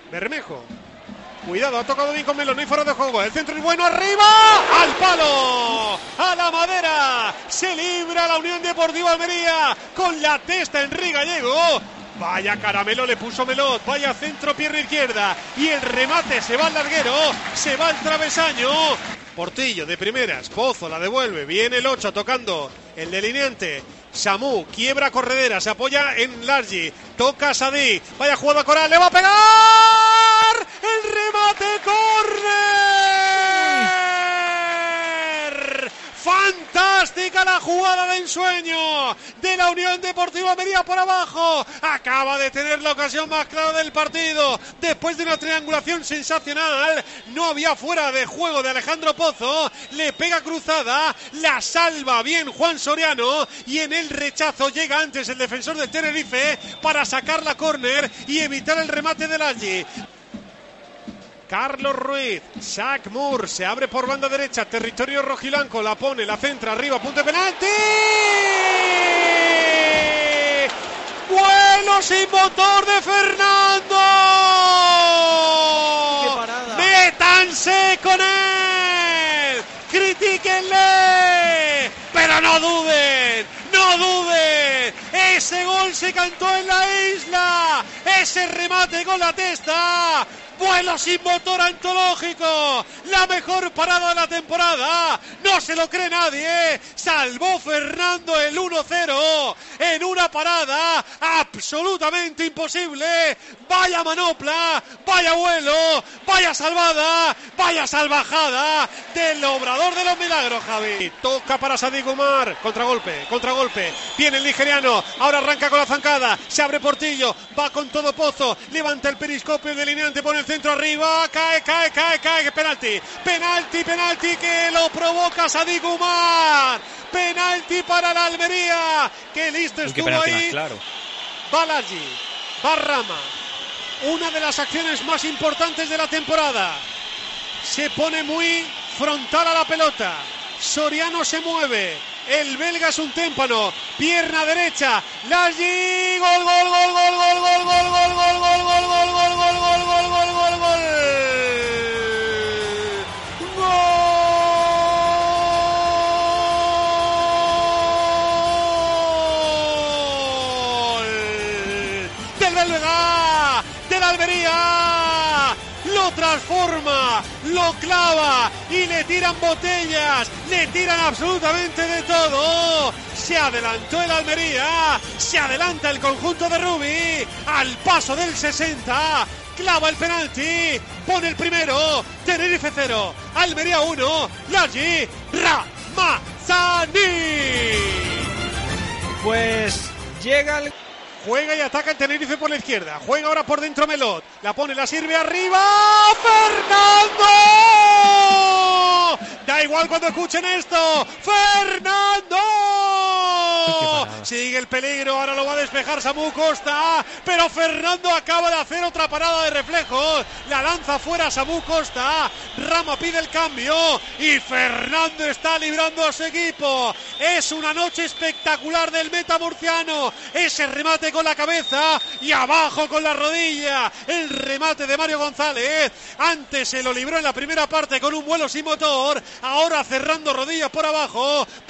Bermejo. Cuidado, ha tocado bien con Melón, no hay fuera de juego. El centro es bueno, arriba, al palo, a la madera. Se libra la Unión Deportiva Almería con la testa Henry Gallego. Vaya caramelo le puso Melot, vaya centro, pierna izquierda. Y el remate se va al larguero, se va al travesaño. Portillo de primeras, Pozo la devuelve, viene el 8 tocando el delineante. Samu, quiebra corredera, se apoya en Largi, toca a Sadik, vaya jugada Coral, le va a pegar, el remate, córner, fantástica la jugada de ensueño de la Unión Deportiva Almería por abajo, acaba de tener la ocasión más clara del partido, después de una triangulación sensacional, no había fuera de juego de Alejandro Pozo, le pega cruzada, la salva bien Juan Soriano y en el rechazo llega antes el defensor del Tenerife para sacar la córner y evitar el remate del Algi. Carlos Ruiz, Shaq Moore, se abre por banda derecha, territorio rojiblanco, la pone, la centra, arriba, punto de penalti. Vuelo sin motor de Fernando. Métanse con él, critíquenle, pero no duden, no duden. Ese gol se cantó en la isla, ese remate con la testa. Vuelo sin motor antológico, la mejor parada de la temporada, no se lo cree nadie, salvó Fernando el 1-0 en una parada absolutamente imposible, vaya manopla, vaya vuelo, vaya salvada, vaya salvajada del obrador de los milagros, Javi. Toca para Sadik Umar, contragolpe, viene el nigeriano, ahora arranca con la zancada, se abre Portillo, va con todo Pozo, levanta el periscopio delineante, pone el centro arriba, cae, penalti que lo provoca Sadik Umar, penalti para la Almería, que listo estuvo ahí, claro. Va Largi, va Rama, una de las acciones más importantes de la temporada, se pone muy frontal a la pelota, Soriano se mueve, el belga es un témpano, pierna derecha, Largi, gol. Del belga, de la Almería, lo transforma, lo clava y le tiran botellas, le tiran absolutamente de todo. Se adelantó el Almería, se adelanta el conjunto de Rubi al paso del 60, clava el penalti, pone el primero, Tenerife 0, Almería 1, Largi Ramazani. Pues llega el... Juega y ataca el Tenerife por la izquierda. Juega ahora por dentro Melot. La pone, la sirve arriba. ¡Fernando! Da igual cuando escuchen esto. ¡Fernando! Sigue el peligro. Ahora lo va a despejar Samu Costa. Pero Fernando acaba de hacer otra parada de reflejos. La lanza fuera Samu Costa. Rama pide el cambio. Y Fernando está librando a su equipo. Es una noche espectacular del meta murciano. Ese remate con la cabeza y abajo con la rodilla, el remate de Mario González, antes se lo libró en la primera parte con un vuelo sin motor, ahora cerrando rodillas por abajo.